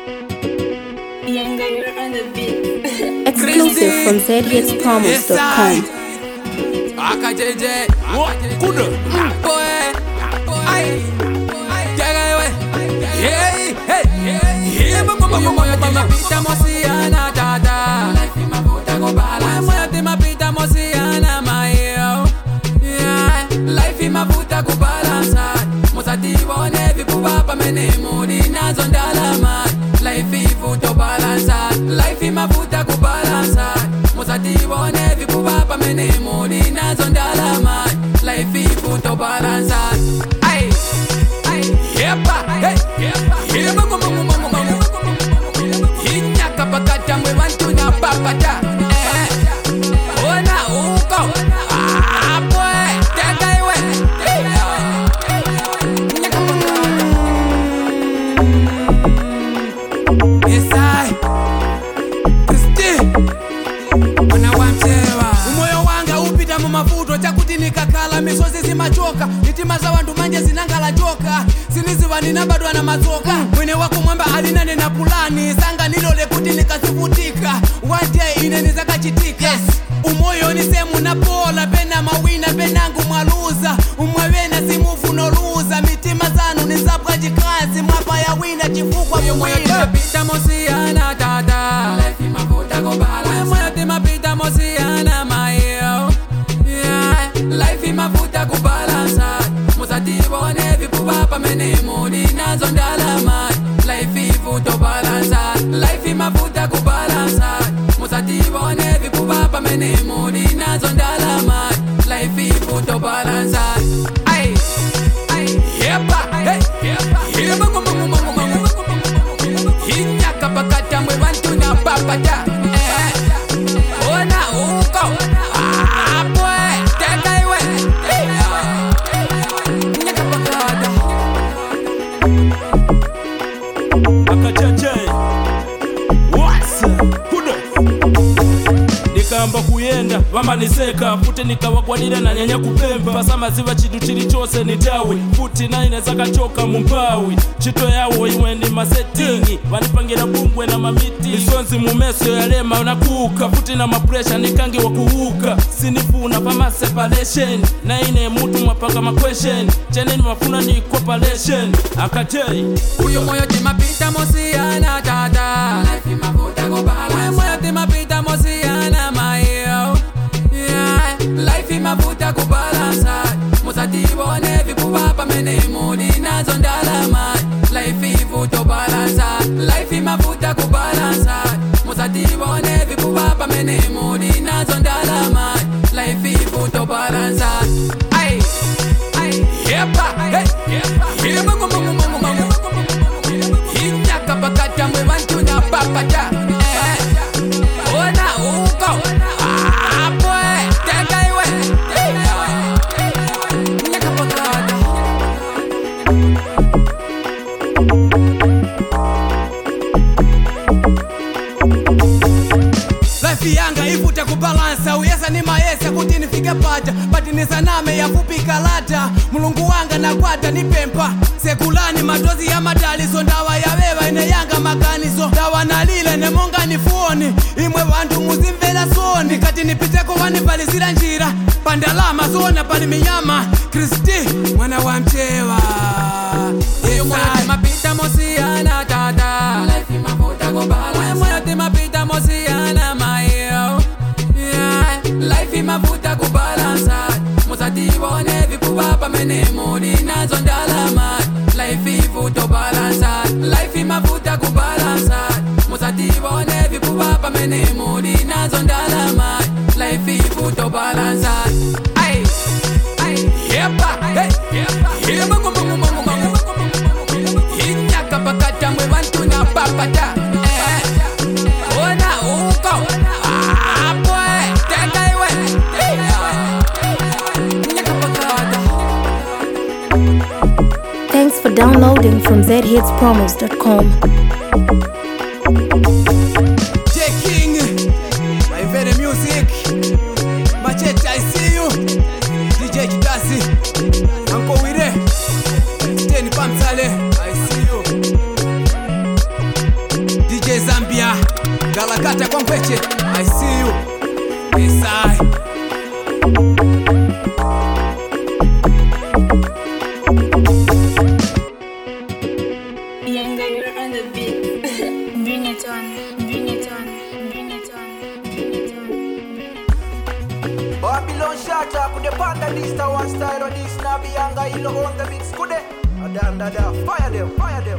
Exclusive from zhitspromise.com. Nitima za wandu manje zinangala joka Siniziwa ninabadwa na mazoka Mwene wako mwamba alina nena pulani Sanga nilole kuti nikasifutika One day ine nizaka chitika Umoyo ni semu na pola Pena mawina penangu mwaluza Umwewena simufu no luza Mitima zanu nizabwa jikazi Mwapa ya wina chifukwa Umoyo pita mosiana tata Life imavuta kubalance Umoyo tima pita mosiana mayo Life imavuta kubalance Musatibone vipubapa menemoni nazo ndalama Life ivuto balance Life imavuta kubalance Musatibone vipubapa menemoni nazo ndalama Life ivuto balance Ay Yepa Yepa Hinyaka pakata mwe wantu na papata Ona uko Nikamba kuyenda vamaniseka futi nikawakwanira na nyanya kupemba pasama ziva chitu chili chose ni tawi futi naine zakachoka mumpawi chito yawo iwe ni masettingi vanipangira bungwe na mamiti misonzi mumeso yalema unakuka futi na mapresha nikangi wakuhuka sinifuna pama separation naine mutu mwapanga maquestion cheneni mafuna ni cooperation akatei uyo moyo timapita mosiana tata life imavuta kubalance moyo timapita mosiana mayo life imavuta kubalance musatibone vipubapa menemoni nazo ndalama life ivuto balance life imavuta kubalance musatibone vipubapa menemoni nazo ndalama life ivuto balance ay yepa yepa hinyaka pakata mwe wantu na papata ona uko Life yanga ivuta kubalansa Uyesa ni maesa kuti nifike paja Pati nisaname ya fupi kalata Mulungu wanga na kwata ni pempa Sekulani matozi ya madalizo Ndawa ya wewa ine yanga maganizo Dawa na lile ne monga ni fuoni Imwe wandu muzimvela soni Kati nipiteko wanipali zila njira Pandalama zona pali minyama Kristi mwana wa mchewa Uyo moyo timapita mosiana tata Life imavuta kubalance moyo timapita mosiana mayo Life imavuta kubalance musatibone vipubapa menemoni nazo ndalama Life ivuto balance Life imavuta kubalance musatibone vipubapa menemoni nazo ndalama Life ivuto balance ay yepa yepa hinyaka pakata mwe wantu na papata ona uko Thanks for downloading from zhitspromise.com. J King, my very music. Machete, I see you. DJ Kitasi, Uncle Wire, Steny Pamsale, I see you. Galakata kwa Mpeche, I see you. Yes, I. Younger, you're on the beat. Bring it on, bring it on, bring it on, bring it on. Babylon Shatter, could the panda this one style or this Nabi Younger, you on the mix, could they? Fire them, fire them.